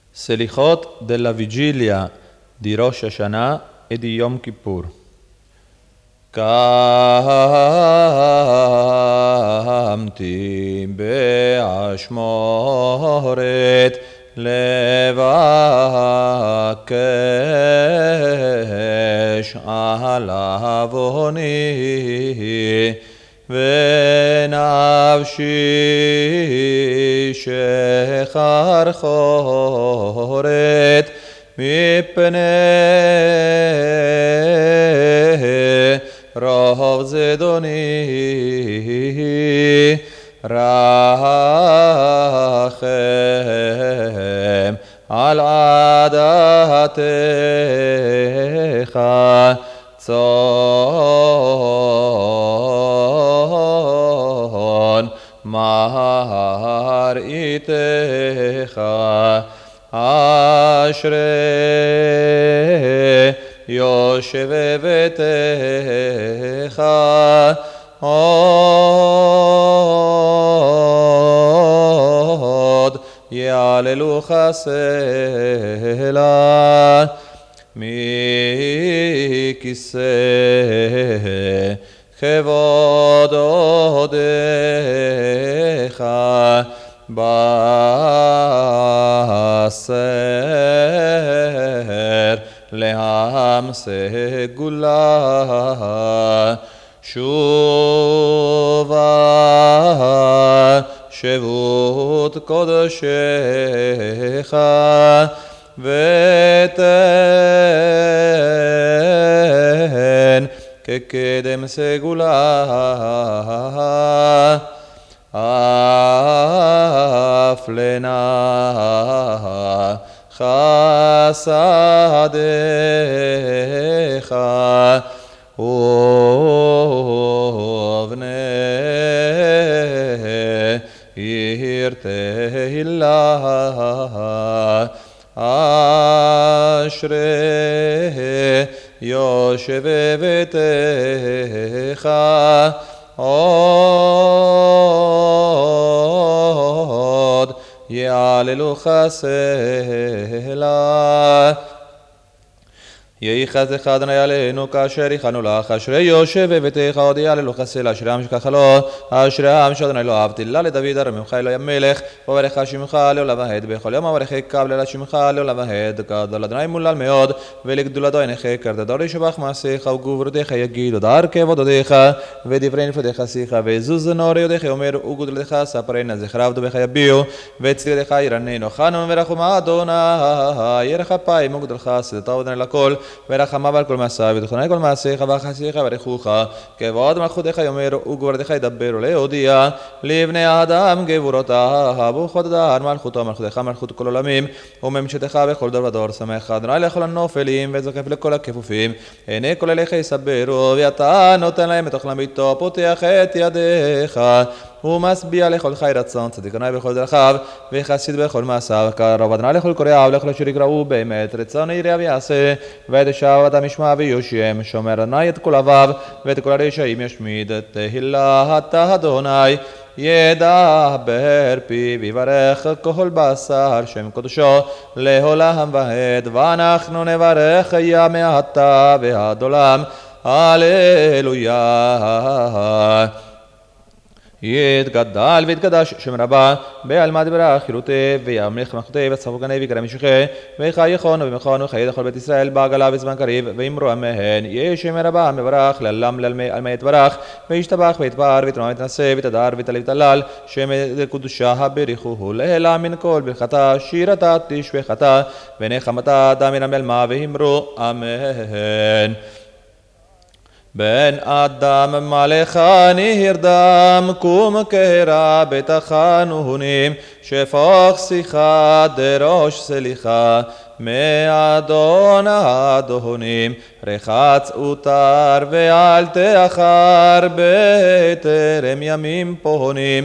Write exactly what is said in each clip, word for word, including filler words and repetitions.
Selichot della vigilia di Rosh Hashanah e di Yom Kippur. Kamti be'ashmoret levakesh al avoni ונפשי שחרחורת מפני רוב זדוני רחם על עדתך צאן מראיתך אשרי יושב בביתך עוד יעללוך סלע מכיסא כבוד עודך בסר לעם סגולה שובה שבות קודשך ותן כקדם סגולה אף לנה חסדך ובני עיר תהילה אשרי יושב בביתך עוד יעללוך סלע יהי חסדך אדוני עלינו כאשר הכנו לך אשרי יושב בביתך עוד יעללוך סלע אשרי העם שכחלו אשרי העם שאדוני לא אהבתי לה לדוד ארמך אלוהי המלך וברך שמך לעולם ועד בכל יום וברך קבל שמך לעולם ועד גדול אדוני מולל מאוד ולגדולתו עיניך קרתתו לשבח מעשיך וגבורתך יגידו דרכי עבודתך ודברי נפלותיך שיחה ועזוז נור יודיך אומר וגדולתך ספרנה זכרה עבדך יביעו וצדקתך ירננו חנון ורחום אדוני ירח אפיים וגדולך שדתו אדוני לכל ורחמיו על כל מעשיו ותכונן כל מעשיך וחסיך ברכוך כבוד מלכותך יאמר וגבורתך ידברו להודיע לבני האדם גבורותיו וכבוד אדון מלכותו מלכותך מלכות כל עולמים וממשלתך בכל דור ודור שמח אדוני לכל הנופלים וזוקף לכל הכפופים עיני כל אליך יסברו ואתה נותן להם את אוכלם ביתו פותח את ידיך ומשביע לכל חי רצון צדיק אדוני בכל דרכיו וחסיד בכל מעשיו קרוב אדוני לכל קוראיו לכל אשר יקראו באמת רצון יראה ויעשה ואת ישעו אדם ישמע ויושם שומר אדוני את כל אוהביו ואת כל הרשעים ישמיד תהילת אדוני ידבר פיו יברך כל בשר שם קודשו לעולם ועד ואנחנו נברך יה מעתה ועד עולם הללויה יתגדל ויתקדש שם רבה בעלמא דברה חילותי וימליך מלכותי וצחוק גני ויקרא משיחי וחי יכון ובמכון וחי לכל בית ישראל בעגלה בזמן קריב ואמרו אמן יהי שם רבה מברך לעלם לעלמי יתברך וישתבח ויתפאר ויתרומם ויתנשא ויתהדר ויתהלל ויתהלל שם קדושה בריחוהו לעילא מן כל ברכתה שירתה תשבחתה ונחמתה דם מן המלמה ואמרו אמן בן אדם מלך נרדם קום קרא בתחנונים שפוך שיחה דרוש סליחה מאדון האדונים רחץ ותר ואל תאחר בטרם ימים פונים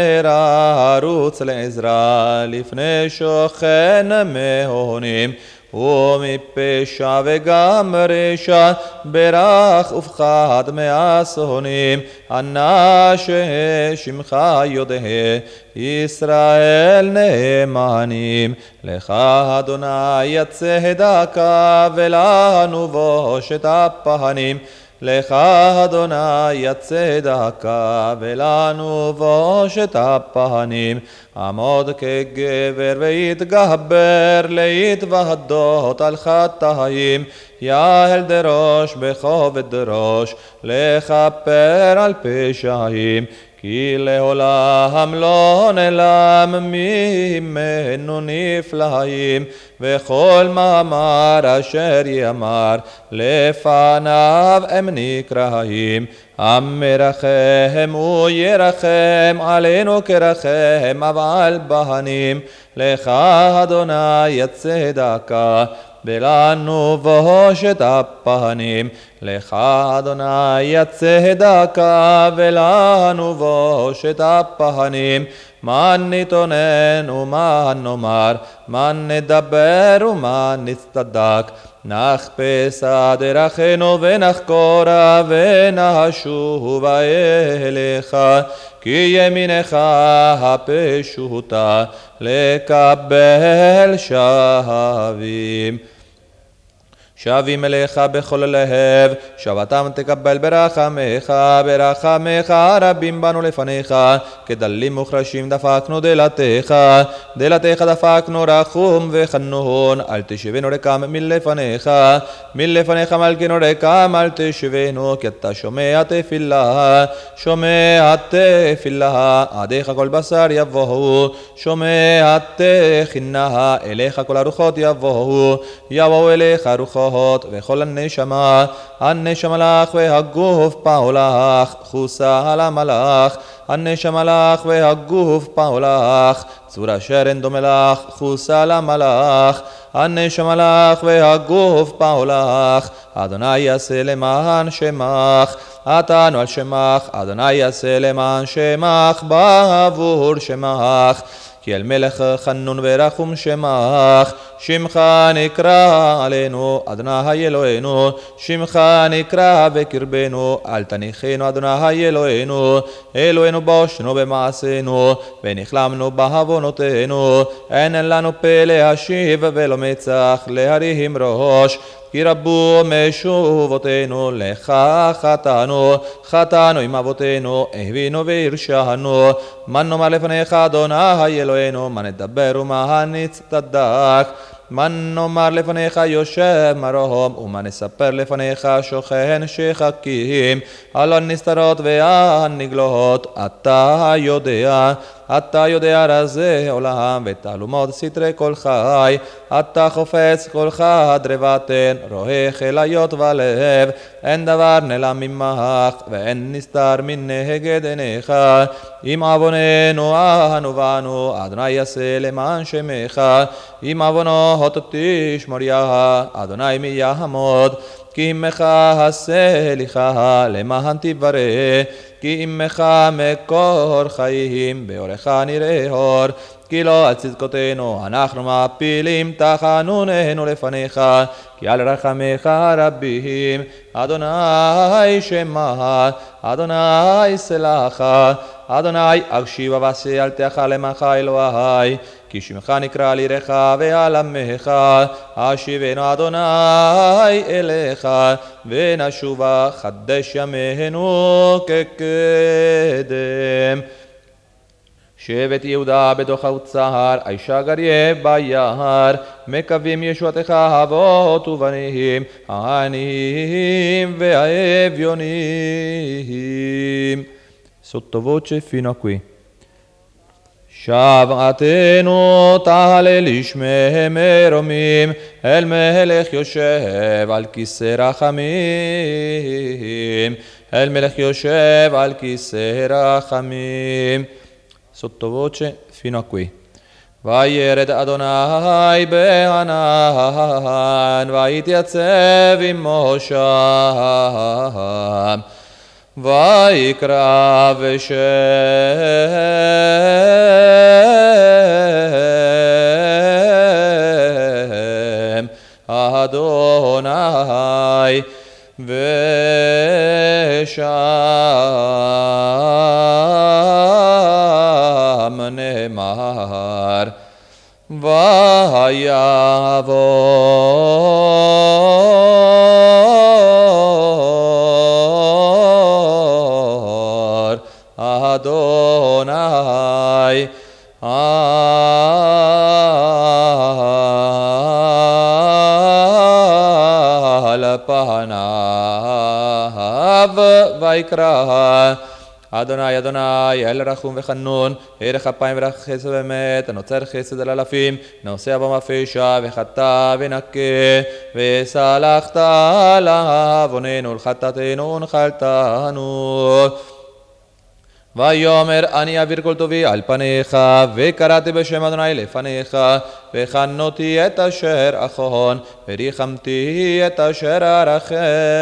ומהרה רוץ לעזרה לפני שוכן מהונים ומפשע וגם רשע, ברך ופחד מאסונים, ענה ששמך יודע, ישראל נאמנים. לך אדוני צדקה, ולנו בושת הפנים. לך אדוני הצדקה, ולנו בושת הפנים. עמוד כגבר ויתגבר, להתוודות על חטאים. יהל דרוש בכובד ראש, לכפר על פשעים. כי לעולם לא נעלם ממנו נפלאים, וכל מאמר אשר יאמר לפניו הם נקראים. המרחם הוא ירחם עלינו כרחם אב על בנים. לך אדוני הצדקה, ולנו בושת הפנים. לך אדוני הצדקה, ולנו בושת הפנים. מה נתונן ומה נאמר, מה נדבר ומה נצטדק. נחפש דרכנו ונחקורה ונשובה אליך, כי ימינך הפשוטה לקבל שבים. שבים אליך בכל לב, שבתם תקבל ברחמך, ברחמך רבים בנו לפניך, כדלים מוחרשים דפקנו דלתך, דלתך דפקנו רחום וחנון, אל תשבנו רקם מלפניך, מלפניך מלכנו רקם אל תשבנו, כי אתה שומע תפילה, שומע תפילה, עדיך כל בשר יבואו, שומע תחינה, אליך כל הרוחות יבואו, יבואו אליך רוחות, וכל הנשמה, הנשמה לך והגוף פעולך, חוסה על המלאך, הנשמה לך והגוף פעולך, צור אשר אין דומה לך, חוסה על המלאך, הנשמה לך והגוף פעולך, אדוני יעשה למען שמך, עתנו על שמך, אדוני יעשה למען שמך, בעבור שמך. כי אל מלך חנון ורחום שמך, שמך נקרא עלינו, אדוני אלוהינו, שמך נקרא בקרבנו, אל תניחנו אדוני אלוהינו, אלוהינו בושנו במעשינו, ונכלמנו בעוונותינו, אין לנו פה להשיב ולא מצח להרים ראש, כי רבו משובותינו, לך חטאנו, חטאנו עם אבותינו, הבינו והרשענו. מה נאמר לפניך אדוני אלוהינו, מה נדבר ומה נצטדק. מה נאמר לפניך יושב מרום, ומה נספר לפניך שוכן שחקים. הלא נסתרות והנגלות, אתה יודע, אתה יודע רזי עולם ותעלומות סתרי כל חי. אתה חופץ כל חד רבתן, רואה חליות ולב, אין דבר נעלם ממך ואין נסתר מנגד עיניך. אם עווננו אנו בנו, אדוני יעשה למען שמך, אם עוונות תשמור יה, אדוני מי יעמוד. כי עמך הסליחה למען תברא, כי עמך מקור חיים, באורך נראה אור. כי לא על צדקותינו אנחנו מפילים תחנוננו לפניך, כי על רחמך רבים. אדוני שמע, אדוני סלחה, אדוני אקשיבה ועשה אל תאכל עמך אלוהי, כי שמך נקרא לירך ועל עמך. אשיבנו אדוני אליך, ונשובה חדש ימינו כקדם. שבט יהודה בדוחה וצהר, האישה גריה ביער, מקווים ישועתך אבות ובנים, העניים והאביונים. Sottovoce fino a qui. שבעתנו תעלה לשמי מרומים, אל מלך יושב על כיסא רחמים, אל מלך יושב על כיסא רחמים. Sottovoce fino a qui. וירד אדוני בענן, ויתייצב עמו שם, ויקרא בשם, ויעבור אדוני על פניו ויקרא אדוני אדוני אל רחום וחנון ערך אפיים ורח חסד ואמת הנוצר חסד על אלפים נושא בו מפשע וחטא ונקה וסלחת לעווננו ולחטאתנו ונחלתנו ויאמר אני אעביר כל טובי על פניך וקראתי בשם אדוני לפניך וחנותי את אשר אחון וריחמתי את אשר ארחם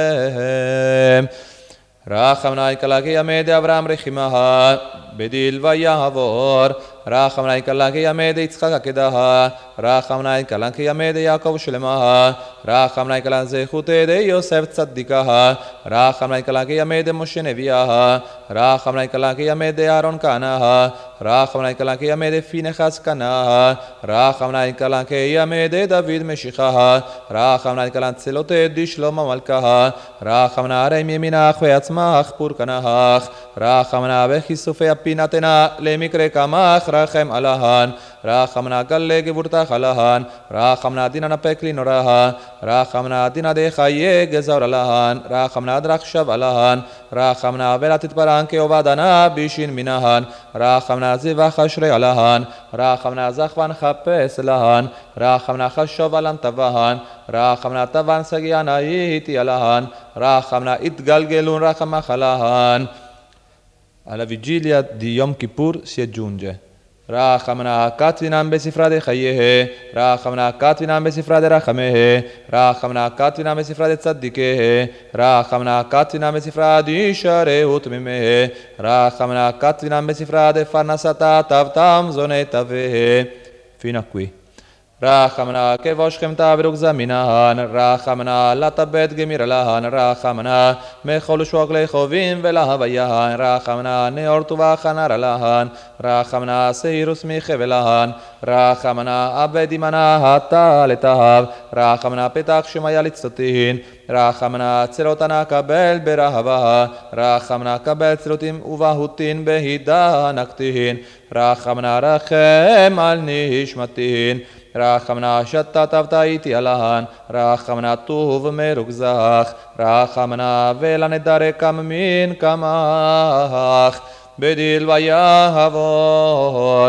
רחמנא קלקי ימי אברהם רחימה בדיל ויעבור רחמנא קלקי ימי יצחק עקדה רחמנא קלקי ימי יעקב שלמה רחמנא קלקי זכותי יוסף צדיקה רחמנא קלקי ימי משה נביאה רחמנא קלקי ימי אהרון כהנה רחמנא קלקי ימי פינחס כהנה רחמנא קלקי ימי דוד משיחה רחמנא קלקי צלותי דשלמה מלכה רחמנא הרי מימינך ויצמח פורקנך רחמנא בכיסופי הפינתנה למקרה קמח רחם עלהן רחמנא גלה גבורתך עלהן רחמנא דינא נפק לנוראה רחמנא דינא דחיי גזר עלהן רחמנא דרחשב עלהן רחמנא ולא תתפרען כעובדנה בישין מנהן רחמנא זבח אשרי עלהן רחמנא זכוון חפש להן רחמנא חשוב עלן תבהן רחמנא תבן סגיען הייתי עלהן רחמנא התגלגלון רחמך עלהן alla vigilia di Yom Kippur si aggiunge Rachamna Katvinam besifra de Chayehe Rachamna Katvinam besifra de Rachamehe Rachamna Katvinam besifra de Tzadikehe Rachamna Katvinam besifra de Ishareut Mimehe Rachamna Katvinam besifra de Farnasata Tavtam Zonetavehe fino a qui רחמנה כבושכם תעברוק זמינן, רחמנה לטבט גמיר להן, רחמנה מכל שוק לחובים ולהוויין, רחמנה נאור טובה חנר להן, רחמנה סעירוס מחבל להן, רחמנה עבד ימנה הטה לתהב, רחמנה פתח שמיה לצטותין, רחמנה צלותנה קבל ברהבה, רחמנה קבל צלותים ובהותין בהידה נקתין, רחמנה רחם על נשמתין, רחמנה שתתבת איתי עלהן, רחמנה טוב מרוכזך, רחמנה ולנדרי כמין כמך, בדיל ויעבור.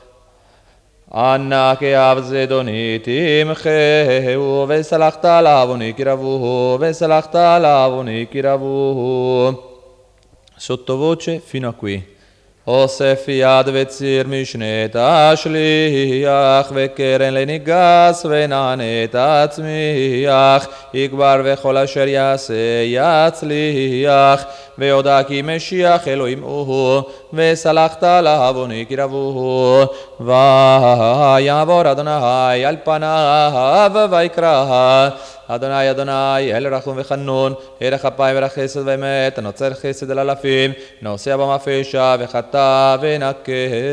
אנא כאב זדוני תמחהו, וסלחת לעווני קרבוהו, וסלחת לעווני קרבוהו. Sottovoce fino a qui. Osef yad vetzir mishnet ashliach vekeren lenigas venanet atzmiach igbar vechol asher yase yatzliach veoda ki meshiach Elohim uhu vesalachta לעווני קרבוהו ויעבור אדוני על פניו ויקרא אדוני אדוני אל רחום וחנון ערך אפיים ורח חסד ואמת הנוצר חסד על אלפים נוסע במפשע וחטא ונקה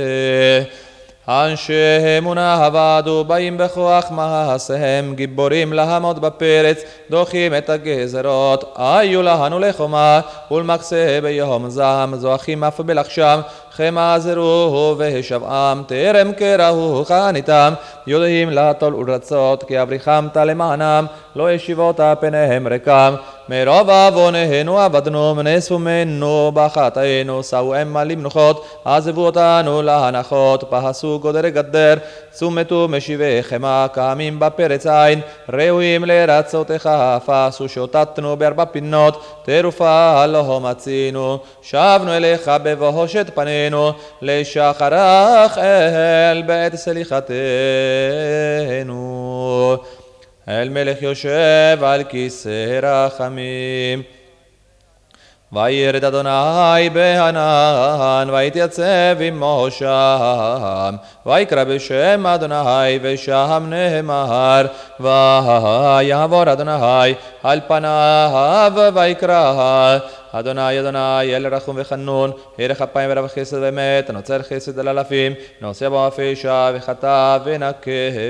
אנשי אמונה עבדו באים בכוח מעשיהם גיבורים לעמוד בפרץ דוחים את הגזרות היו לנו לחומה ולמקצה ביום זעם זועקים אף בלחשם חמה זרו והשבעם טרם קראו חניתם יודעים לטול ולרצות כי אבריחמת למענם לא ישיבות פניהם ריקם מרוב עווננו עבדנו נסו ממנו בחטאינו סעו המה למנוחות עזבו אותנו להנחות פסו גודר גדר צומתו משיבי חמה קמים בפרץ עין ראויים לרצותך פסו שוטטנו בארבע פינות תרופה לא מצינו שבנו אליך בבושת פנינו לשחרך אל בית סליחתנו אל מלך יושב על כיסא רחמים וירד אדוני בענן ויתייצב עמו שם ויקרא בשם אדוני ושם נאמר ויעבור אדוני על פניו ויקרא אדוני אדוני אל רחום וחנון, ערך אפיים ורב חסד ואמת, הנוצר חסד על אלפים, נושא בו הפשע וחטא ונקה.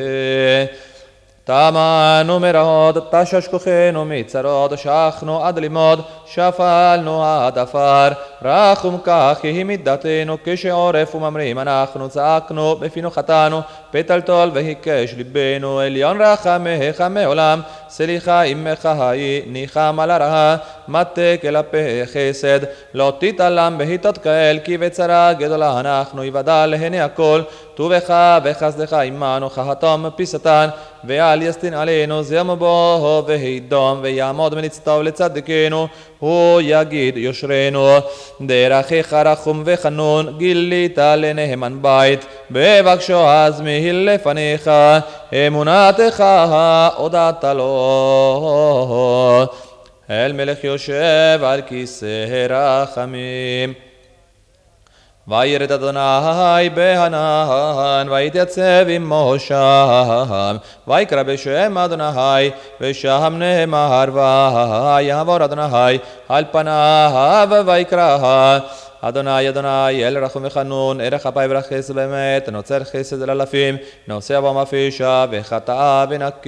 תמנו מרעות, תשש כוחנו מצרות, שכנו עד לימוד, שפלנו עד עפר, רחום כך היא מידתנו, כשעורף וממרים אנחנו צעקנו, בפינו חטאנו, פתלתול והיקש ליבנו, עליון רחמך מעולם, סליחה עמך היא, ניחם על הרעה, מטה כלפי חסד, לא תתעלם בהיטות כאל, כי בצרה גדולה אנחנו יוודע להנה הכל, טובך וחסדך עמנו, חתום פיסתן, ואל יסטין עלינו זרם בו והידום, ויעמוד מלצטוב לצדקנו, הוא יגיד יושרנו. דרכך רחום וחנון, גילית לנאמן בית, בבקשו אז מהיל לפניך, אמונתך הודעת לו. אל מלך יושב על כיסא רחמים. וירד אדוני בהנן, ויתייצב עמו שם, ויקרא בשם אדוני, ושם נאמר ויעבור אדוני על פניו ויקרא. אדוני אדוני אל רחום וחנון, ערך אפיים ורב חסד באמת, נוצר חסד על אלפים, נושא בו מפשע וחטא ונקה.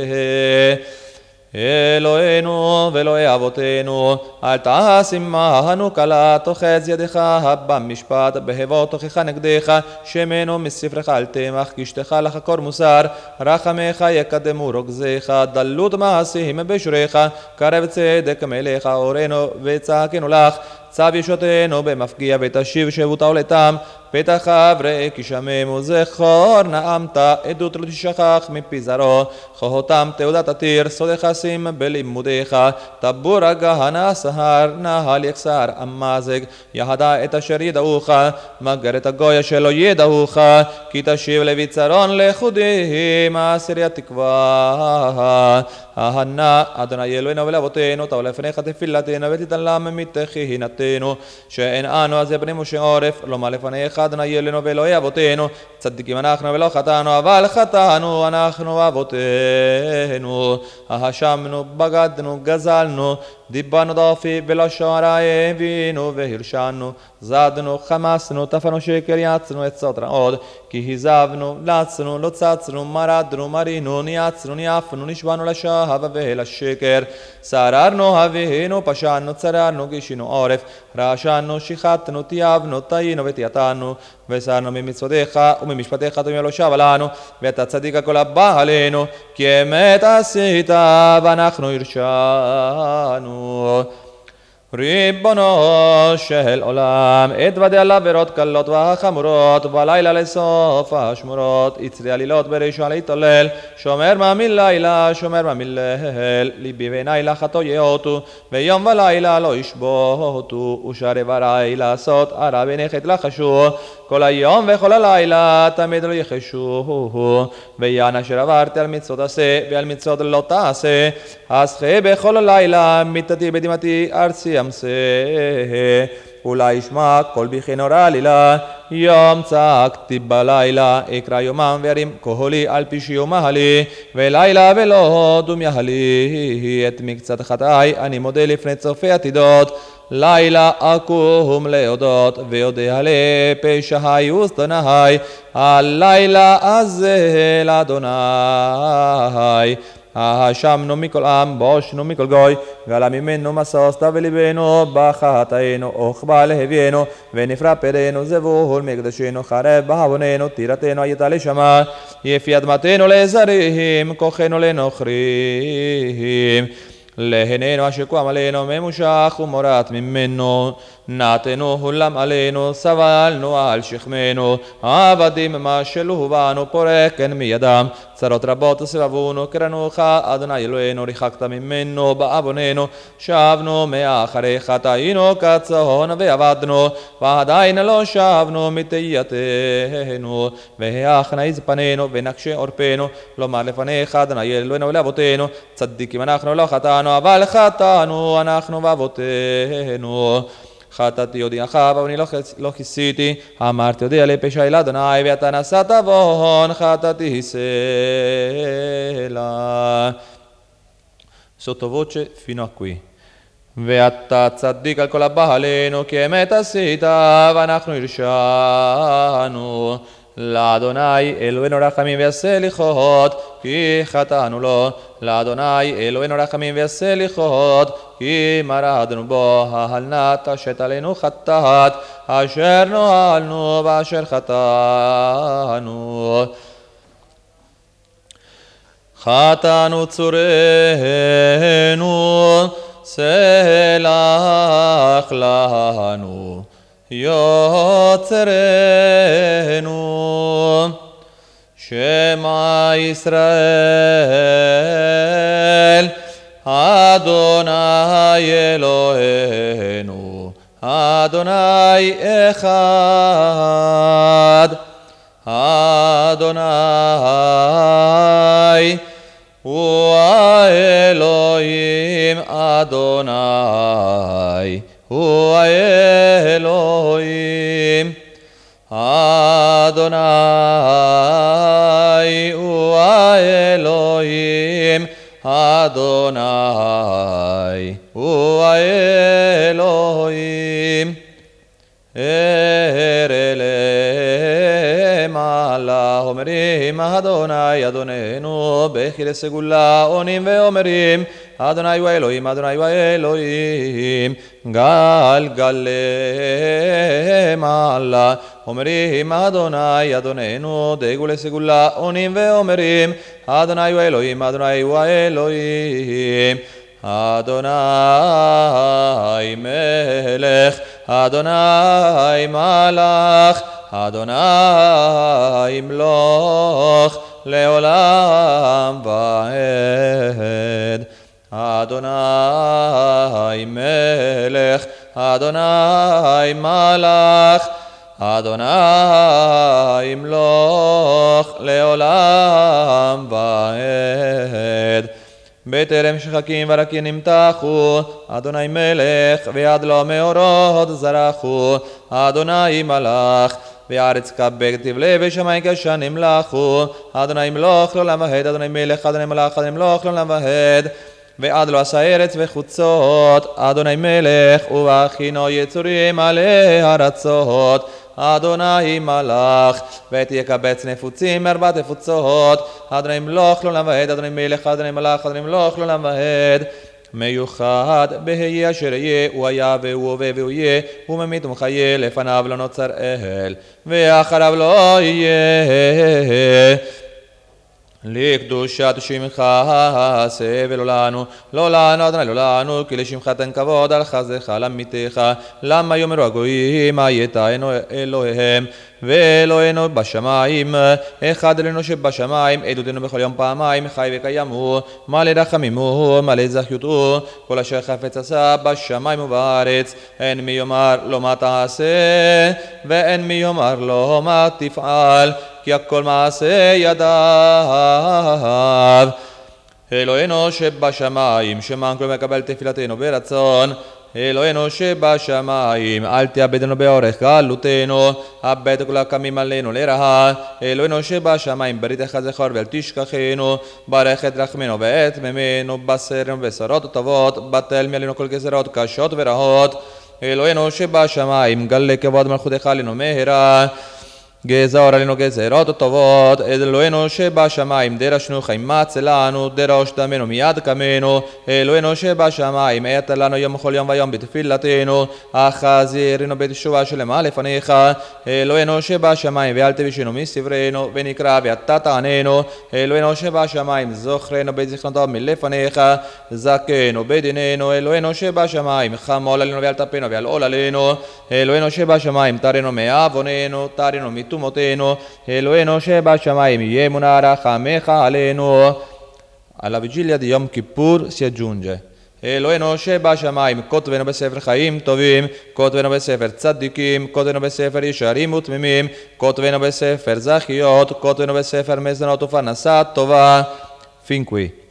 אלוהינו ואלוהי אבותינו, אל תעש עמנו קלה, תוחץ ידך במשפט, בהבוא תוכיח נגדך, שמנו מספרך אל תמח, כשתך לחקור מוסר, רחמך יקדמו רוגזך, דלות מעשים בשורך, קרב צדק מלך אורנו וצעקנו לך, צו ישותנו במפגיע ותשיב שבות עולתם, פתח אברא כי שממו זכור נעמת, עדות לא תשכח מפי זרעו, כהותם תעודת עתיר, סודך שים בלימודיך, טבור הגהנה סהר, נהל יקסר המזג, יהדה את אשר ידעוך, מגר את הגויה שלא ידעוך, כי תשיב לביצרון לחודים, אסירי התקווה. ההנה אדוני אלוהינו ולאבותינו, טוב לפניך תפילתנו ותתעלם מתחינתנו, שאין אנו אז בני משה עורף, לומר לפניך אדוני אלוהינו ואלוהי אבותינו, צדיקים אנחנו ולא חטאנו, אבל חטאנו אנחנו אבותינו, האשמנו, בגדנו, גזלנו, דיברנו דופי בלשון רע, הבינו והרשענו, זדנו, חמסנו, טפנו שקר, יצרנו עצות רעות, כי הזבנו, לצנו, לא צצנו, מרדנו, מרינו, ניצנו, ניאפנו, נשבענו לשווא ולשקר, שררנו, הבינו, פשענו, צררנו, גישינו עורף, רעשנו, שיחתנו, תייבנו, טעינו ותייתנו, וסרנו ממצוותיך וממשפטיך תמיד לא שב לנו, ואתה צדיק הכל הבא עלינו, כי אמת עשית ואנחנו הרשענו. ריבונו של עולם, אתוודה על עבירות קלות והחמורות, בלילה לסוף השמורות, יצרי עלילות ברישו להתעולל, שומר מה מלילה, שומר מה מליל, ליבי ועיני לחתו יאותו, ויום ולילה לא ישבותו, ושערי וראי לעשות, הרע ונכת לחשו, כל היום וכל הלילה תמיד לא יחשו, ויען אשר עברתי על מצוות עשה, ועל מצוות לא תעשה, אז חי בכל הלילה, מיתתי בדמעתי ארצי עמסה, אולי ישמע קול בכי נורא לילה, יום צעקתי בלילה, אקרא יומם וירים קולי על פי שיומה לי, ולילה ולא דומיה לי, את מקצת חטאי אני מודה לפני צופי עתידות, לילה אקום להודות, ויודע לפשעי וזדוני, הלילה הזה לאדוני. האשמנו מכל עם, בושנו מכל גוי, גלה ממנו משוש בלבנו, בחטאינו וכבה להביאנו, ונפרע פרינו זבול מקדשנו, חרב בעווננו, טירתנו הייתה לשמה, יפי אדמתנו לזרים, כוחנו לנוכרים. להננו השקוע עלינו ממושך ומורת ממנו, נעתנו הולם עלינו, סבלנו על שכמנו, עבדים מה שלו בנו, פורקן מידם, צרות רבות סבבונו, קרנוך אדוני אלוהינו, ריחקת ממנו בעווננו, שבנו מאחרי חטאינו כצאן ועבדנו, ועדיין לא שבנו מתייתנו, והאחניז פנינו ונקשה עורפנו, לומר לפניך אדוני אלוהינו ולאבותינו, צדיקים אנחנו לא חטאנו, אבל חטאנו אנחנו ואבותינו. חטאתי יודיעך ואני לא כיסיתי, אמרתי יודיע לפשעי לאדוני, ואתה נשאת עוון חטאתי סלע. Sottovoce fino a qui. ואתה צדיק על כל הבא עלינו, כי אמת עשית ואנחנו הרשענו. לאדוני אלוהינו רחמים ויעשה ליחות, כי חטאנו לו. לאדוני אלוהינו רחמים ויעשה ליחות, כי מרדנו בו. ההל נא תשת עלינו חטאת, אשר נוהלנו ואשר חטאנו. חטאנו צורנו, סלח לנו יוצרנו. שמע ישראל, אדוני אלוהינו, אדוני אחד. אדוני הוא האלוהים, אדוני הוא האלוהים. אדוני הוא האלוהים, אדוני הוא האלוהים. ארא למעלה אומרים אדוני אדוננו, בכי לסגולה עונים ואומרים אדוני הוא האלוהים, אדוני הוא האלוהים. גלגל למעלה אומרים אדוני אדוננו, דגו לסגולה עונים ואומרים אדוני הוא האלוהים, אדוני הוא האלוהים. אדוני מלך, אדוני מלך, אדוני ימלוך לעולם ועד. אדוני מלך, אדוני מלך, אדוני ימלוך לעולם ועד. בטרם שחקים ורקים נמתחו, אדוני מלך ויד לו מאורות זרחו. אדוני מלך וארץ כבד תבלה ושמיים כשן נמלכו. אדוני ימלוך לעולם ועד, אדוני מלך, אדוני מלך, אדוני ימלוך לעולם ועד. ועד לו עשה ארץ וחוצות, אדוני מלך ובכינו יצורים עלי ארצות. אדוני מלך ותקבץ נפוצים מארבע תפוצות. אדוני ימלוך לעולם ועד, אדוני מלך, אדוני מלך, אדוני ימלוך לעולם ועד. מיוחד בהי אשר יהיה, הוא היה והוא הווה והוא יהיה, הוא ממית ומחיה, לפניו לא נוצר אל ואחריו לא יהיה. לקדושת שמך עשה ולא לנו, לא לנו אדוני לא לנו, כי לשמך תן כבוד על חסדך למיתך. למה יאמרו הגויים הייתנו אלוהיהם ואלוהינו בשמיים, אחד אלוהינו שבשמיים, עדותנו בכל יום פעמיים, חי וקיים הוא, מלא רחמים הוא, מלא זכיות הוא, כל אשר חפץ עשה בשמיים ובארץ. אין מי יאמר לו מה תעשה, ואין מי יאמר לו מה תפעל, כי הכל מעשה ידיו. אלוהינו שבשמיים, שמען כל מקבל תפילתנו ברצון. אלוהינו שבשמיים, אל תאבדנו באורך גלותנו, אבד כל הקמים עלינו לרעה. אלוהינו שבשמיים, בריתך זכור ואל תשכחנו, ברך את רחמנו ואת ממנו, בשרנו ובשרות טובות, בטל מעלינו כל גזרות קשות ורעות. אלוהינו שבשמיים, גלה כבוד מלכותך עלינו מהרה, גזר עלינו גזרות טובות. אלוהינו שבשמיים, דרשנו חיים מצא לנו, דרוש דמנו מיד קמנו. אלוהינו שבשמיים, עת לנו יום כל יום ויום בתפילתנו, החזירנו בתשובה שלמה לפניך. אלוהינו שבשמיים, ואל תבישנו מסברנו, ונקרא ואתה תעננו. אלוהינו שבשמיים, זוכרנו בזיכרונותיו מלפניך, זכנו בדיננו. אלוהינו שבשמיים, חמול עלינו ואל תפינו ואל עול עלינו. אלוהינו שבשמיים, תרנו מעווננו, תרנו מטומאתנו. אלוהינו שבשמיים, ימונה רחמך עלינו. Alla vigilia di Yom Kippur si aggiunge: אלוהינו שבשמיים, כותבנו בספר חיים טובים, כותבנו בספר צדיקים, כותבנו בספר ישרים ותמימים, כותבנו בספר זכיות, כותבנו בספר מזונות ופרנסה טובה. Fin qui.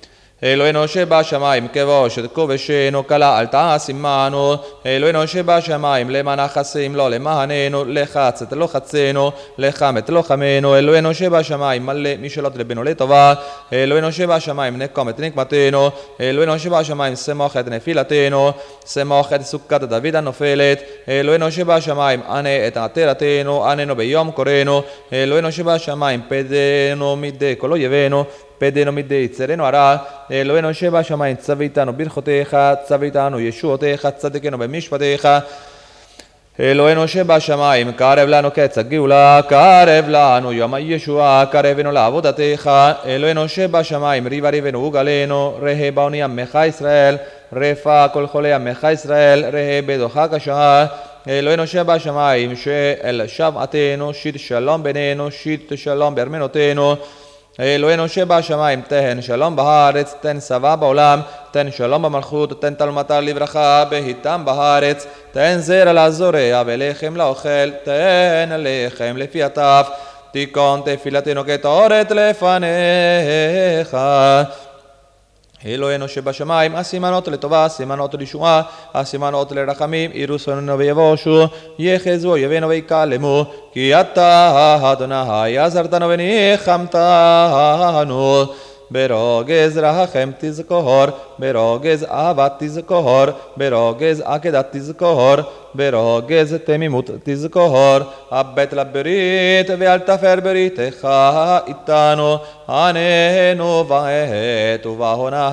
אלוהינו שבשמיים כבוש את כובשנו כלה אל תעש עמנו אלוהינו שבשמיים למען החסים לא למעננו לחץ את לוחצנו לחם את לוחמנו אלוהינו שבשמיים מלא משאלות לבנו לטובה אלוהינו שבשמיים נקום את נקמתנו אלוהינו שבשמיים שמח את נפילתנו שמח את סוכת דוד הנופלת אלוהינו שבשמיים ענה את עטרתנו עננו ביום קוראנו אלוהינו שבשמיים פדנו מדי כל אויבינו פדנו מדי יצרנו הרע אלוהינו שבשמיים צווה איתנו ברכותיך צווה איתנו ישועותיך צדקנו במשפטיך אלוהינו שבשמיים קרב לנו קץ הגאולה קרב לנו יום הישועה קרבנו לעבודתך אלוהינו שבשמיים ריבה ריבנו וגלנו ראה באוני עמך ישראל רפא כל חולי עמך ישראל ראה בדוחה קשה אלוהינו שבשמיים שאל שבעתנו שיט שלום בינינו שיט שלום בארמנותינו אלוהינו שבשמיים תן שלום בארץ תן שבה בעולם תן שלום במלכות תן תלמתה לברכה בהיתם בארץ תן זרע לזורע ולחם לאוכל תן לחם לפי הטף תיקון תפילתנו כתורת לפניך אלוהינו שבשמיים הסימנות לטובה הסימנות לישועה הסימנות לרחמים ירוסנו ויבושו יחזו אויבינו ויקלמו כי אתה אדוני עזרתנו וניחמתנו ברוגז רחם תזכור ברוגז אהבת תזכור ברוגז עקדת תזכור ברוגז תמימות תזכור הבט לברית ואל תפר בריתך איתנו עננו בעת ובעונה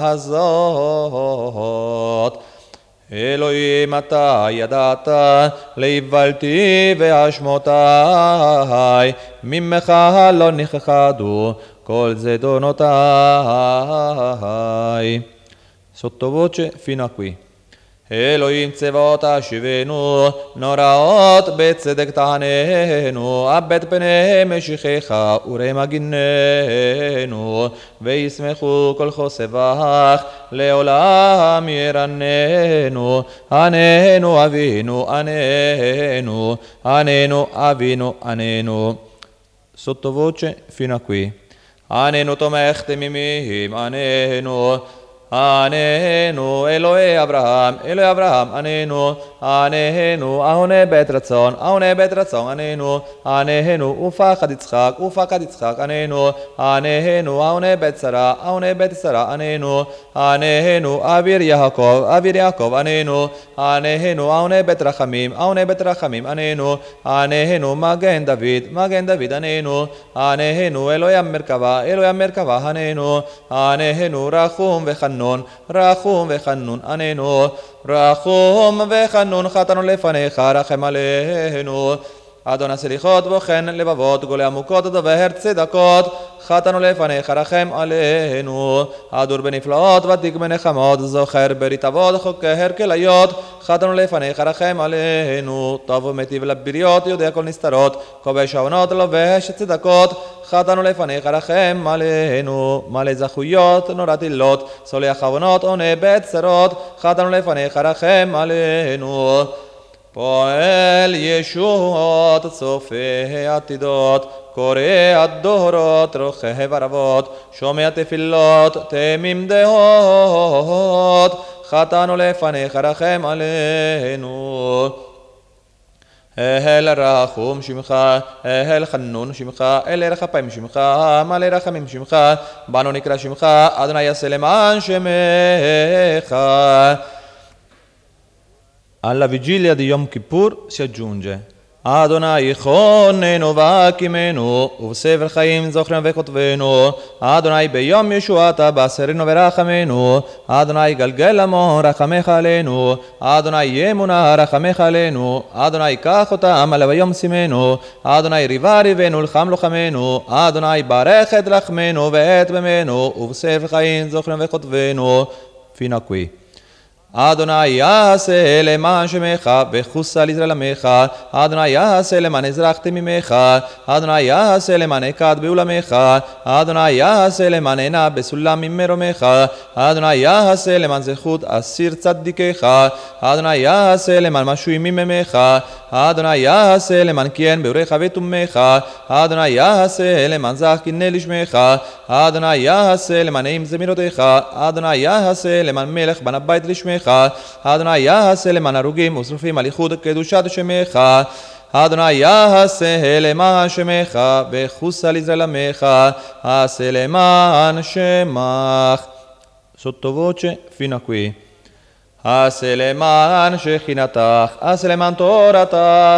הזאת אלוהים אתה ידעת להיבלתי והשמותי ממך לא נכחדו כל זדונותיי. Sottovoce fino a qui. אלוהים צבאות השיבנו, נוראות בצדק תעננו, הבט פני משיחך וראה מגיננו, וישמחו כל חוסבך, לעולם ירננו, עננו אבינו, עננו, עננו אבינו, עננו. Sottovoce fino a qui. עננו תומך תמימים, עננו, עננו אלוהי אברהם, אלוהי אברהם, עננו, עננו, אהוני בית רצון, אהוני בית רצון, עננו, עננו, ופחד יצחק, ופחד יצחק, עננו, עננו, אהוני בית שרה, אהוני בית שרה, עננו, עננו, אביר יעקב, אביר יעקב, עננו, עננו, אהוני בית רחמים, אהוני בית רחמים, עננו, עננו, מגן דוד, מגן דוד, עננו, עננו, אלוהי המרכבה, אלוהי המרכבה, עננו, עננו, רחום וחנון, רחום וחנון עננו, רחום וחנון חטאנו לפניך, רחם עלינו. אדון הסליחות בוחן לבבות, גולה עמוקות דובר צדקות, חטאנו לפניך, רחם עלינו. אדור בנפלאות ותיק בנחמות, זוכר ברית אבות, חוקר כליות, חטאנו לפניך, רחם עלינו. טוב ומטיב לבריות, יודע כל נסתרות, כובש העונות, לובש צדקות, חטאנו לפניך, רחם עלינו. מלא זכויות, נורא תילות, סולח עוונות, עונה בצרות, חטאנו לפניך, רחם עלינו. פועל ישועות, צופה עתידות, קורא הדורות, רוכב ערבות, שומע תפילות, תמים דעות, חטאנו לפניך, רחם עלינו. אל רחום שמך, אל חנון שמך, אל רחפים שמך, מלא רחמים שמך, בנו נקרא שמך, אדוני יעשה למען שמך. Alla vigilia di Yom Kippur si aggiunge Adonai chonenu v'akimenu uvsever chaim zochrenu v'chotvenu Adonai beyom yeshuata b'aserenu v'rachamenu Adonai galgel amon rachamecha alenu Adonai yemuna rachamecha alenu Adonai kach otam alav hayom simenu Adonai riva rivenu l'cham lochamenu Adonai barech et lachmenu ve'et bemenu uvsever chaim zochrenu v'chotvenu. Fino a qui. אדוני יעשה למען שמך וחוסה לישראל עמך אדוני יעשה למען אזרחתם ממך אדוני יעשה למען אכד בעולמך אדוני יעשה למען עינה בסולם ממרומך אדוני יעשה למען זכות אסיר צדיקך אדוני יעשה למען משועים ממך אדוני יעשה למען כן באוריך ותומך, אדוני יעשה למען זך קנה לשמך, אדוני יעשה למען נעים זמילותיך, אדוני יעשה למען מלך בן הבית לשמך, אדוני יעשה למען הרוגים ושרופים על ייחוד קדושת שמך, אדוני יעשה למען שמך וחוסה לישראל עמך, עשה למען שמך. Sottovoce fino a qui. עשה למען שכינתך, עשה למען תורתך,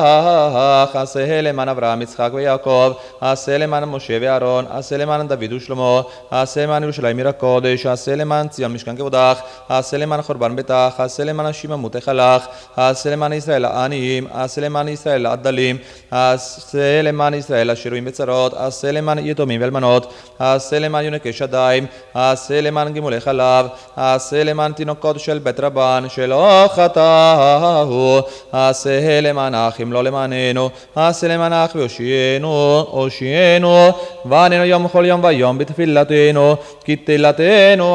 עשה למען אברהם, יצחק ויעקב, עשה למען משה ואהרון, עשה למען דוד ושלמה, עשה למען ירושלים עיר הקודש, עשה למען ציון משכן כבודך, עשה למען חורבן ביתך, עשה למען שיממותך לך, עשה למען ישראל העניים, עשה למען ישראל הדלים, עשה למען ישראל השרויים בצרות, עשה למען יתומים ואלמנות, עשה למען יונקי שדיים, עשה למען גמולי חלב, עשה למען תינוקות של בית רבן שלא חטאו, עשה למען אחים לא למעננו, עשה למען אח והושיענו, הושיענו, ועננו יום כל יום ויום בתפילתנו, כי תהילתנו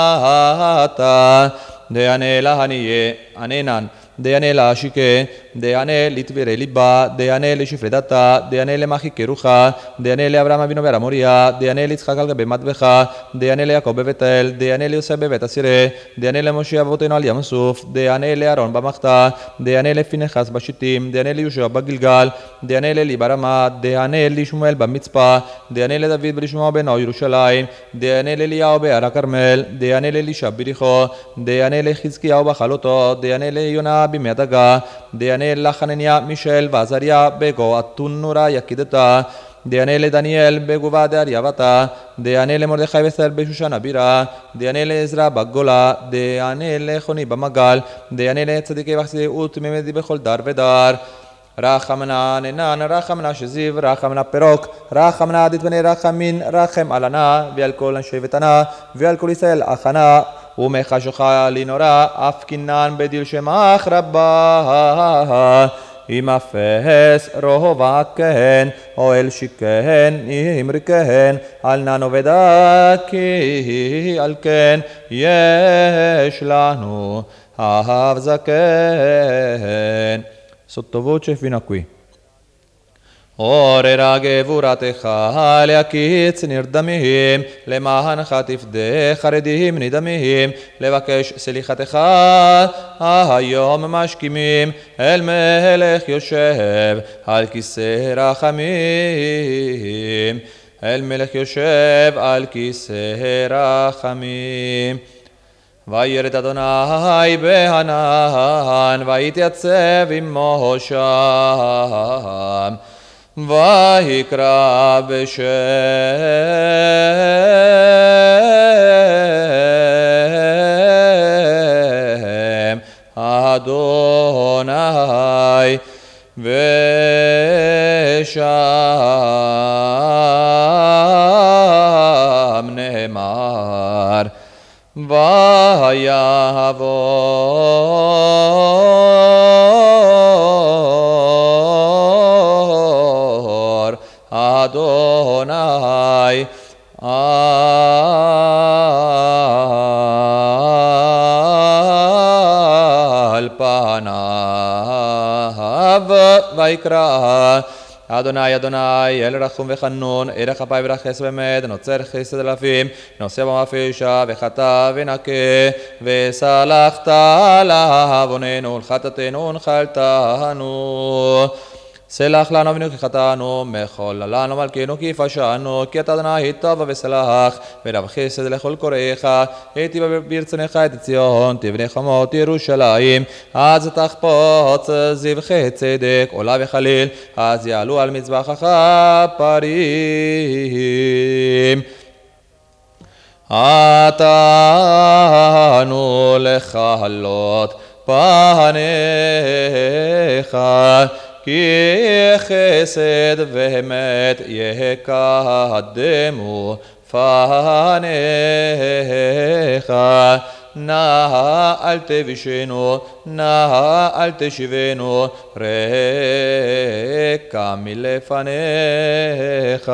אתה. דענה לעניי עננן, דענה לעשיקה, דענה לטבירי ליבה, דענה לשפרי דתה, דענה למחיקי רוחה, דענה לאברהם אבינו בהר המוריה, דענה ליצחק על גבי מטבחה, דענה ליעקב בבית אל, דענה ליוסף בבית הסירה, דענה למשה אבותינו על ים סוף, דענה לאהרון במחתה, דענה לפנחס בשיטים, דענה ליהושע בגלגל, דענה לאלי ברמה, דענה לשמואל במצפה, דענה לדוד ולשמוע בנו ירושלים, דענה לאליהו בהר הכרמל, דענה לאלישע ביריחו, דענה לחזקיהו בחלותו, דענה ליונה בימי הדגה, דענה לחנניה מישאל ועזריה בגו התונורה יקידתה, דענה לדניאל בגובה דאריאבתה, דענה למרדכי ואסתר בשושן הבירה, דענה לעזרא בגולה, דענה לחוני במגל, דענה לצדיקי וחסידי ותמימי בכל דר ודר. רחמנה ננן, רחמנה שזיו, רחמנה פירוק, רחמנה עדית בני רחמין, רחם עלנה ועל כל אנשי ביתנה ועל כל ישראל אחנה, ומחשוכה לנורא אף קינן בדיל שמך רבה. אם אפס רהובה כהן, אוהל שכהן, אמרי כהן, על ננו ודקי, על כן יש לנו אהב זקן. Sottovoce fino a qui. עוררה גבורתך להקיץ נרדמים, למענך תפדה חרדים נדמים, לבקש סליחתך היום משכימים, אל מלך יושב על כיסא רחמים, אל מלך יושב על כיסא רחמים. וירד אדוני בענן, ויתייצב עמו שם, ויקרא בשם אדוני, ושם נאמר ויעבור אדוני על פניו ויקרא אדוני אדוני אל רחום וחנון, ערך אפיים ורחס באמת, נוצר חסד אלפים, נושא במפשע וחטא ונקה, וסלחת לעווננו ולחטאתנו ונחלתנו. סלח לנו אבינו כי חטאנו, מחול לנו מלכנו כי פשענו, כי אתה אדוני טוב וסלח, ורב חסד לכל קוראיך, היטיב ברצונך את ציון, תבנה חומות ירושלים, אז תחפוץ זבחי צדק, עולה וחליל, אז יעלו על מזבחך פרים. עתנו לך הלות פניך, כי חסד ואמת יקדמו פניך. נא אל תבישנו, נא אל תשיבנו, ריקה מלפניך.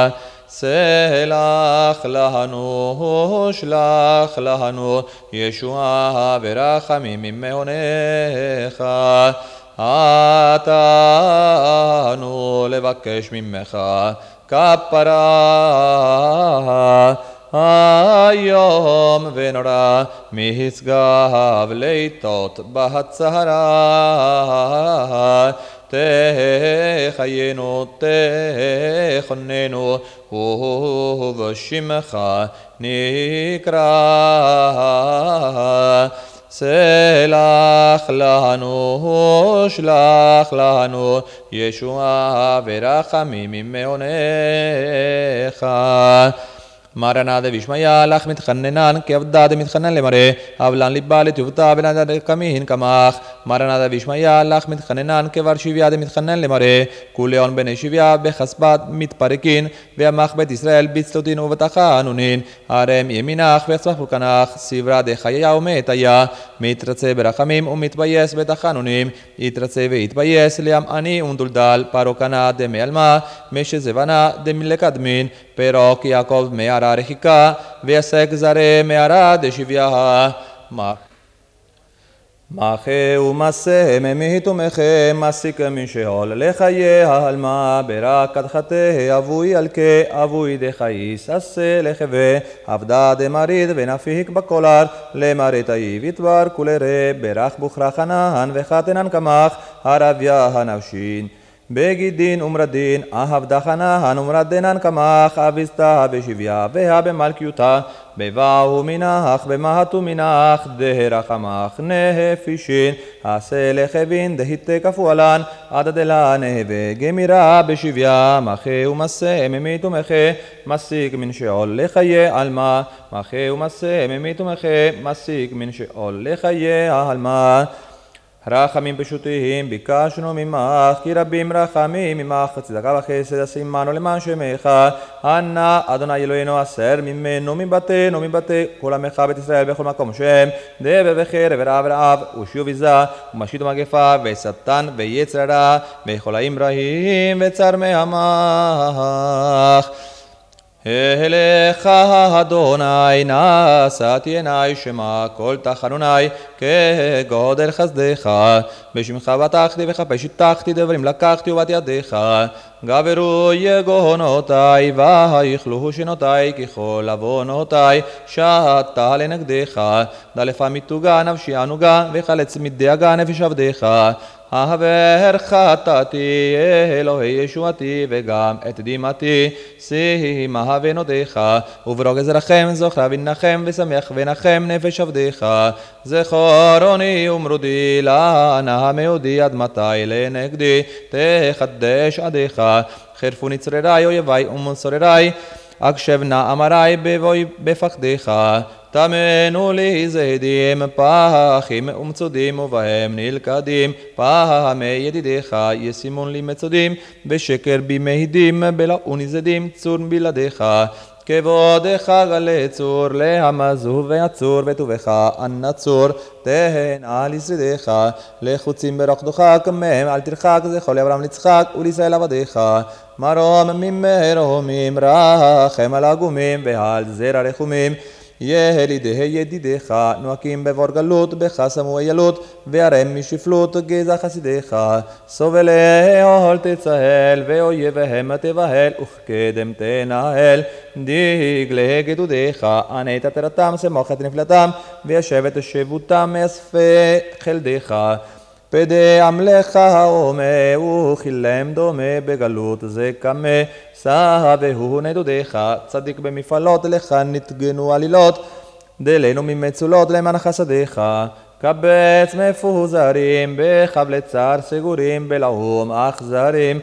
סלח לנו, שלח לנו, ישועה ורחמים ממעונך. עתנו לבקש ממך כפרה היום ונורא משגב ליטות בהצהרה תחיינו תכוננו ובשמך נקרא סלח לנו שלח לנו ישועה ורחמים ממעונך מרנה דבישמיא לך מתחננן כעבדה דמתחנן למראה אבלן ליבה לטובתה בנדד כמין כמך מרנה דבישמיא לך מתחננן כבר שוויה דמתחנן למראה כוליון בני שוויה בחסבת מתפרקין ועמך בית ישראל בצלותין ובתחנונין הרם ימינך ויצמח פולקנך סברה דחיה ומתיה מתרצה ברחמים ומתבייס בתחנונים יתרצה ויתבייס לים עני ונדולדל פרוקנה דמעלמה משזבנה דמלקדמין פרוק יעקב מערה רחיקה ויסק זרי מערה דשביה מחה ומסה ממית ומחה מסיק משאול לחיי העלמה ברקת חטא אבוי אלכה אבוי דחייס עשה לחווה עבדה דמריד ונפיק בקולר למרית אייב יתבר כולרה ברך בוכרה חנן וחתנן כמך הרביה הנפשין בגידין ומרדין אהב דחנן ומרדנן כמך אביסתה בשביה וה במלכיותה בבאו מנח במהתו מנח דהרחמך נהפישין עשה לחבין דהיתה כפועלן עד דלה נהווה גמירה בשביה מחה ומסה ממית ומחה מסיק מן שאול לחיי עלמה מחה ומסה ממית ומחה מסיק מן שאול לחיי העלמה רחמים פשוטים ביקשנו ממך כי רבים רחמים ממך צדקה וחסד עשימנו למען שמך ענה אדוני אלוהינו אסר ממנו מבתינו מבתי כל עמך בית ישראל בכל מקום שם דבר וחרב ורעב רעב ושיעו ביזה ומשית ומגפה ושטן ויצר רע וחולאים רעים וצר מעמך אליך אדוני נשאתי עיני שמע כל תחנוני כגודל חסדך בשמך בטחתי וכפי שיטחתי דברים לקחתי ובת ידיך גברו יגונותי ויכלו שנותי ככל עוונותי שתה לנגדך דלפה מתוגה נפשי ענוגה וחלץ מדאגה נפש עבדך העבר חטאתי אלוהי ישועתי וגם את דמעתי שימה ונודיך וברוגז רחם זוכרה ונחם ושמח ונחם נפש עבדך זכרוני ומרודי לענה מאודי עד מתי לנגדי תחדש עדיך חרפו נצררי אויבי ומסוררי הקשב נא אמרי בבואי בפחדך תמנו לי זהדים פחים ומצודים ובהם נלכדים פעמי ידידיך ישימון לי מצודים בשקר במהדים בלעוני זדים צור בלעדיך כבודך גלה צור להמזו ועצור וטובך הנצור תהן על יסרידיך לחוצים ברוקדוך כמהם אל תרחק זכו לאברהם לצחק ולישראל עבדיך מרום ממרומים רחם על הגומים ועל זרע רחומים ילידי ידידיך נועקים בבור גלות בחסם ואיילות וערם משפלות גזע חסידיך סובלי עול תצהל ואויביהם תבהל וכקדם תנהל דגלי גדודיך ענית תרתם שמוחת נפלתם וישבת שבותם מאספי חלדיך פדי עמלך עומה וכילם דומה בגלות זה קמה סהבהו נדודיך צדיק במפעלות לך נתגנו עלילות דלנו ממצולות למען חסדיך קבץ מפוזרים בחבלי צער סגורים בלעום אכזרים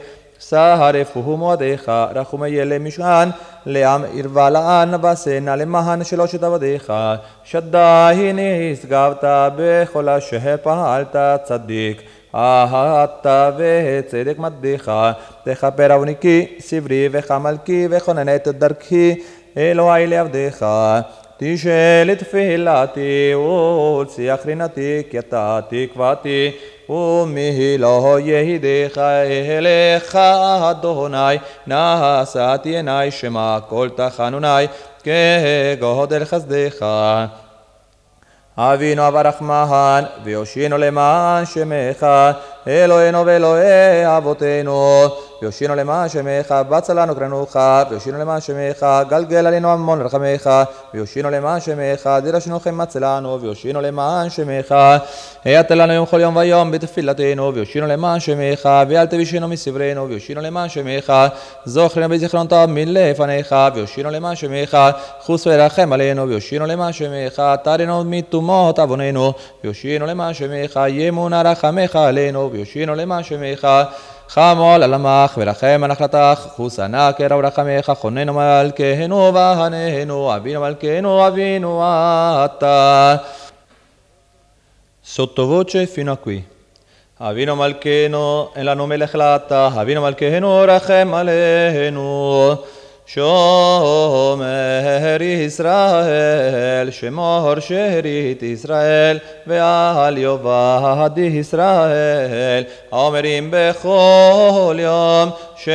סהרפו מועדיך רחומי ילם משען לעם ערבה לען וסנה למען שלושת עבדיך שדי נשגבת בכל אשר פעלת צדיק אהבת וצדק מדך תכפר עווניקי סברי וחמלכי וכוננת דרכי אלוהי לעבדיך תשאל את תפילתי ולשיח רינתי כי אתה תקוותי ומי לא יהידיך אליך אדוני נשאתי עיני שמע כל תחנוני כגודל חסדך אבינו אברחמן ויושינו למען שמך אלוהינו ואלוהי אבותינו, ויושיענו למען שמך, בצע לנו קרנוך, ויושיענו למען שמך, גלגל עלינו המון רחמך, ויושיענו למען שמך, דיר שנוכם מצא לנו, ויושיענו למען שמך, היית לנו יום כל יום ויום בתפילתנו, ויושיענו למען שמך, ואל תבישנו מסברנו, ויושיענו למען שמך, זוכרנו בזיכרון טוב מלפניך, ויושיענו למען שמך, חוס ורחם עלינו, ויושיענו למען שמך, תרנו מתומות עווננו, ויושיענו למען שמך, ימונה רחמך עלינו, ויושיענו למען שמך, חמול על עמך ולחם על נחלתך, חוס ענה קרע ורחמך, חוננו מלכנו והננו, אבינו מלכנו, אבינו אתה. Sottovoce fino a qui. Avino malcheno e la nome lechlata, Avino malcheno rachem aleinu. Shomer Israel, Shemor sherit Israel, ve'al yovad Israel, Omerim bechol yom,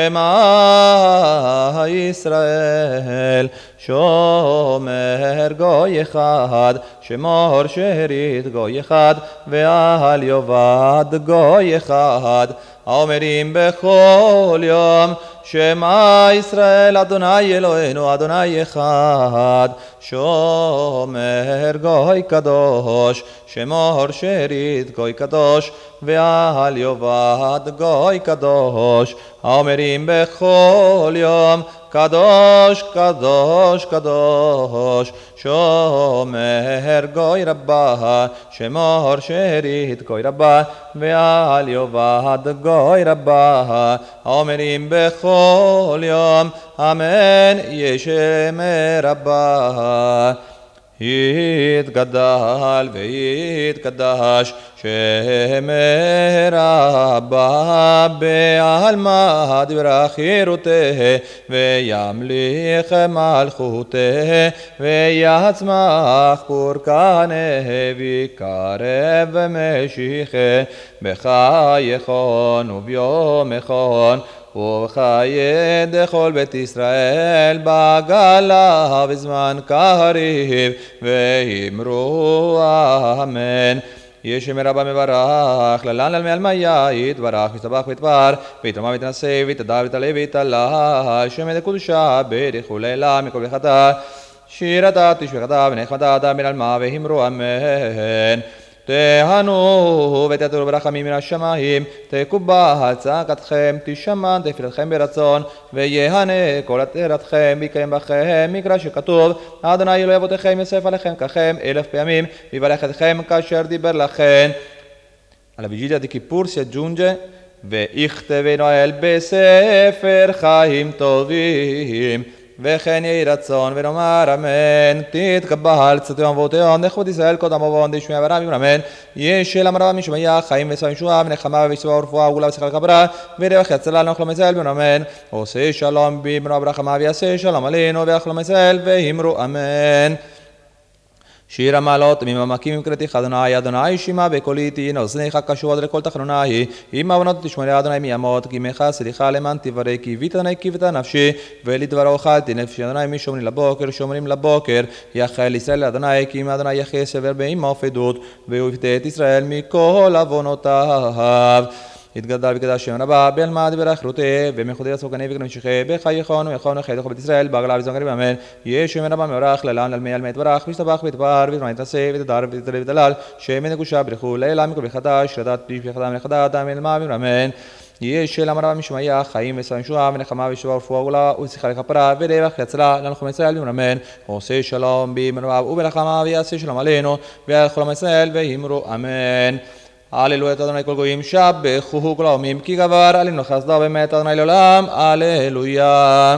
Shema Israel, Shomer goy echad, Shemor sherit goy echad, ve'al yovad goy echad, Omerim bechol yom, Shema Israel Adonai Eloheinu Adonai Echad Shomer Goy Kadosh Shemor Sherit Goy Kadosh Ve'al Yovad Goy Kadosh Haomerim Bechol Yom Kadosh Kadosh Kadosh Shomer Goy Rabbah Shemor Sherit Goy Rabbah Ve'al Yovad Goy Rabbah Haomerim Bechol כל יום, אמן, ישם רבה. יתגדל ויתקדש שם רבה בעלמא דברה חירותה וימליך מלכותה ויצמח פורקנה ויקרב משיחה בחייכון וביומכון ובחיי דכל בית ישראל בגלה בזמן קריב ואמרו אמן. ישם רבה מברך ללן על מעלמיה יתברך ויסתבח ויתפאר ויתרומם ויתנשא ויתהדר ויתעלה ויתעלה שם דקודשה ברך ולילה מכל ברכתה שירתה תשבחתה ונחמתה אדם בין עלמא ואמרו אמן. תהנו ותעטרו ברחמים מן השמיים, תקובל צעקתכם, תשמע תפילתכם ברצון, ויהנה כל עטרתכם, ויקיים בכם מקרא שכתוב, אדוני אלוהי אבותיכם יוסף עליכם ככם אלף פעמים, ויברך אתכם כאשר דיבר לכם. Alla vigilia di Kippur si aggiunge, ויכתבנו האל בספר חיים טובים. וכן יהי רצון ונאמר אמן. תתקבל צאתו אבותינו לכבוד ישראל קודם אבון דשמי אברהם אמן. ישל אמר רבי משמעיה חיים ושבע ישועה ונחמה וישועה ורפואה וגאולה ושכל כפרה ורווח יצלה לנו חלום ישראל אמן. עושה שלום בימנו ברחמה ויעשה שלום עלינו ויחלום ישראל ואמרו אמן. שיר המעלות ממעמקים מקראתיך אדוני אדוני שמע בקולי תהיינה אוזניך קשובות לכל תחנוני אם עוונות תשמע לאדוני מימות כי ממך סליחה למען תברא כי הבאת קיוותה נפשי ולדברו אוכלתי נפשי אדוני משומרים לבוקר שומרים לבוקר יחל ישראל לאדוני כי אם אדוני יחיה סבר בעמו פדות והוא יפתה את ישראל מכל עוונותיו. יתגדל וקדש שם רבה בעלמא דברה חירותה ומחודי הסוכני וקנמשיכה בחייכון ויכון וחי דכל בית ישראל בעגלה וזון קריב אמן. יש שם רבה מברך ללן על מי יתברך וישתבח ויתפאר ויתרומם ויתנשא ויתהדר ויתעלה ויתהלל שם נקושה ברכו לילה מכל ברכתה שירתה תשבחתה מלכתה אדם אלמא אמן. יש של אמר רבי משמעיה חיים ושבע ישועה ונחמה וישועה ורפואה וגאולה ושכל לכפרה ורווח יצלה לנו חלום ישראל אמן. עושה שלום באמונה ובנחמה ויעשה שלום עלינו ויחלום ישראל ואמרו אמן. Alleluia Adonai col goyim shabbechu kol haomim ki gavar alinu chasdo bemet Adonai leolam. Alleluia.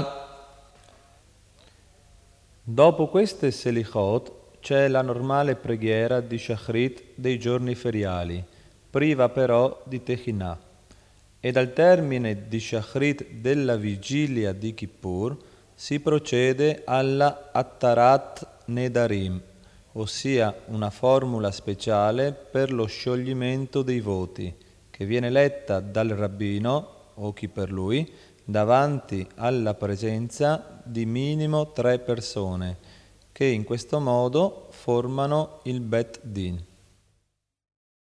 Dopo queste selichot c'è la normale preghiera di Shachrit dei giorni feriali, priva però di Techinah. E dal termine di Shachrit della vigilia di Kippur si procede alla Attarat Nedarim, ossia una formula speciale per lo scioglimento dei voti, che viene letta dal rabbino, o chi per lui, davanti alla presenza di minimo tre persone, che in questo modo formano il Bet Din.